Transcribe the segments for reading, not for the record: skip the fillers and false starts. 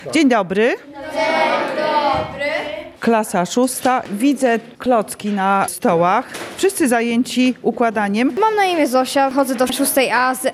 Dzień dobry. Klasa 6. Widzę klocki na stołach. Wszyscy zajęci układaniem. Mam na imię Zosia, chodzę do 6A z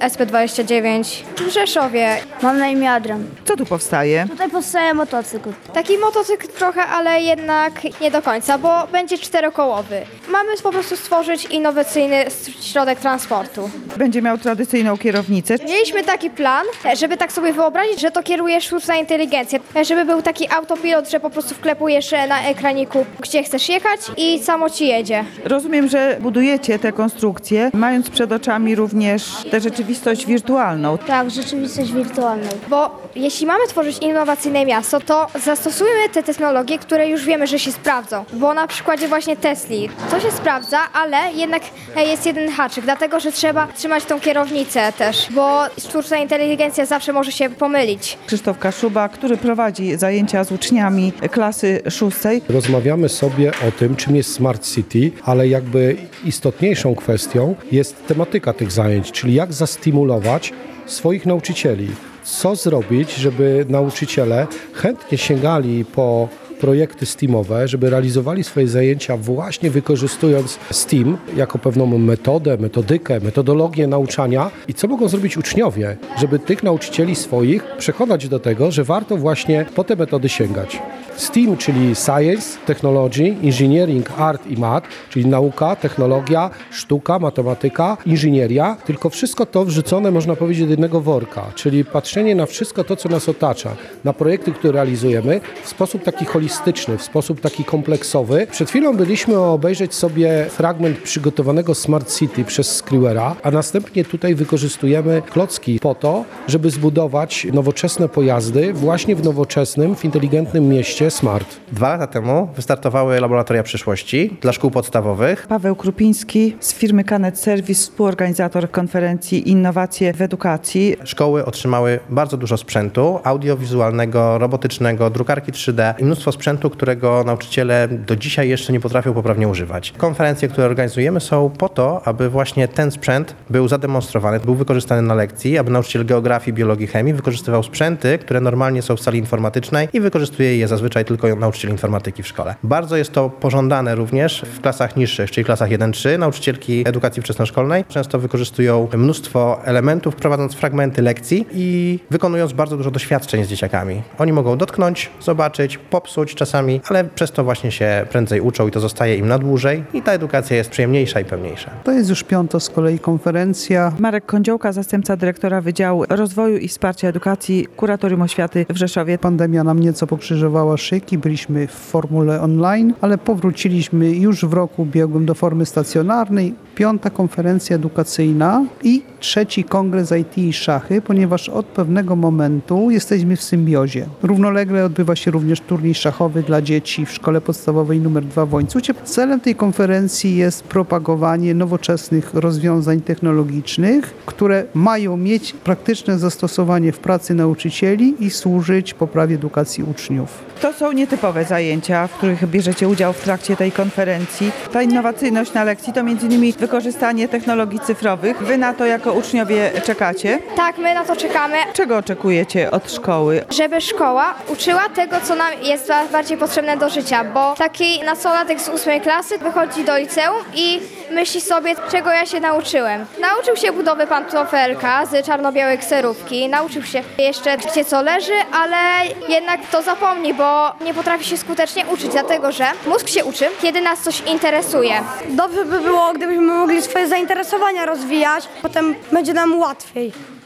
SP29 w Rzeszowie. Mam na imię Adrian. Co tu powstaje? Tutaj powstaje motocykl. Taki motocykl trochę, ale jednak nie do końca, bo będzie czterokołowy. Mamy po prostu stworzyć innowacyjny środek transportu. Będzie miał tradycyjną kierownicę. Mieliśmy taki plan, żeby tak sobie wyobrazić, że to kieruje sztuczna inteligencja. Żeby był taki autopilot, że po prostu wklepujesz na ekraniku, gdzie chcesz jechać i samo ci jedzie. Rozumiem, że budujecie te konstrukcje, mając przed oczami również tę rzeczywistość wirtualną. Tak, rzeczywistość wirtualna. Bo jeśli mamy tworzyć innowacyjne miasto, to zastosujmy te technologie, które już wiemy, że się sprawdzą. Bo na przykładzie właśnie Tesli to się sprawdza, ale jednak jest jeden haczyk, dlatego że trzeba trzymać tą kierownicę też, bo sztuczna inteligencja zawsze może się pomylić. Krzysztof Kaszuba, który prowadzi zajęcia z uczniami klasy 6. Rozmawiamy sobie o tym, czym jest Smart City, ale jakby istotniejszą kwestią jest tematyka tych zajęć, czyli jak zastymulować swoich nauczycieli. Co zrobić, żeby nauczyciele chętnie sięgali po projekty STEAMowe, żeby realizowali swoje zajęcia właśnie wykorzystując STEAM jako pewną metodę, metodykę, metodologię nauczania i co mogą zrobić uczniowie, żeby tych nauczycieli swoich przekonać do tego, że warto właśnie po te metody sięgać. STEAM, czyli Science, Technology, Engineering, Art i Math, czyli nauka, technologia, sztuka, matematyka, inżynieria, tylko wszystko to wrzucone, można powiedzieć, do jednego worka, czyli patrzenie na wszystko to, co nas otacza, na projekty, które realizujemy w sposób taki holistyczny, w sposób taki kompleksowy. Przed chwilą byliśmy obejrzeć sobie fragment przygotowanego Smart City przez Skriwera, a następnie tutaj wykorzystujemy klocki po to, żeby zbudować nowoczesne pojazdy właśnie w nowoczesnym, w inteligentnym mieście Smart. 2 lata temu wystartowały laboratoria przyszłości dla szkół podstawowych. Paweł Krupiński z firmy Canet Service, współorganizator konferencji Innowacje w edukacji. Szkoły otrzymały bardzo dużo sprzętu audiowizualnego, robotycznego, drukarki 3D i mnóstwo sprzętu, którego nauczyciele do dzisiaj jeszcze nie potrafią poprawnie używać. Konferencje, które organizujemy, są po to, aby właśnie ten sprzęt był zademonstrowany, był wykorzystany na lekcji, aby nauczyciel geografii, biologii, chemii wykorzystywał sprzęty, które normalnie są w sali informatycznej i wykorzystuje je zazwyczaj tylko nauczyciel informatyki w szkole. Bardzo jest to pożądane również w klasach niższych, czyli klasach 1-3. Nauczycielki edukacji wczesnoszkolnej często wykorzystują mnóstwo elementów, prowadząc fragmenty lekcji i wykonując bardzo dużo doświadczeń z dzieciakami. Oni mogą dotknąć, zobaczyć, popsuć czasami, ale przez to właśnie się prędzej uczą i to zostaje im na dłużej i ta edukacja jest przyjemniejsza i pełniejsza. To jest już 5. z kolei konferencja. Marek Kądziołka, zastępca dyrektora Wydziału Rozwoju i Wsparcia Edukacji Kuratorium Oświaty w Rzeszowie. Pandemia nam nieco pokrzyżowała szyki, byliśmy w formule online, ale powróciliśmy już w roku ubiegłym do formy stacjonarnej. 5. konferencja edukacyjna i 3. kongres IT i szachy, ponieważ od pewnego momentu jesteśmy w symbiozie. Równolegle odbywa się również turniej szachowy dla dzieci w szkole podstawowej nr 2 w Łańcucie. Celem tej konferencji jest propagowanie nowoczesnych rozwiązań technologicznych, które mają mieć praktyczne zastosowanie w pracy nauczycieli i służyć poprawie edukacji uczniów. To są nietypowe zajęcia, w których bierzecie udział w trakcie tej konferencji. Ta innowacyjność na lekcji to m.in. wykorzystanie technologii cyfrowych. Wy na to jako uczniowie czekacie. Tak, my na to czekamy, Czego oczekujecie od szkoły? żeby szkoła uczyła tego, co nam jest bardziej potrzebne do życia, bo taki nastolatek z 8 klasy wychodzi do liceum i myśli sobie, czego ja się nauczyłem. Nauczył się budowy pantofelka z czarno-białej kserówki, nauczył się jeszcze, gdzie co leży, ale jednak to zapomni, bo nie potrafi się skutecznie uczyć, dlatego że mózg się uczy, kiedy nas coś interesuje. Dobrze by było, gdybyśmy mogli swoje zainteresowania rozwijać, potem będzie nam łatwiej.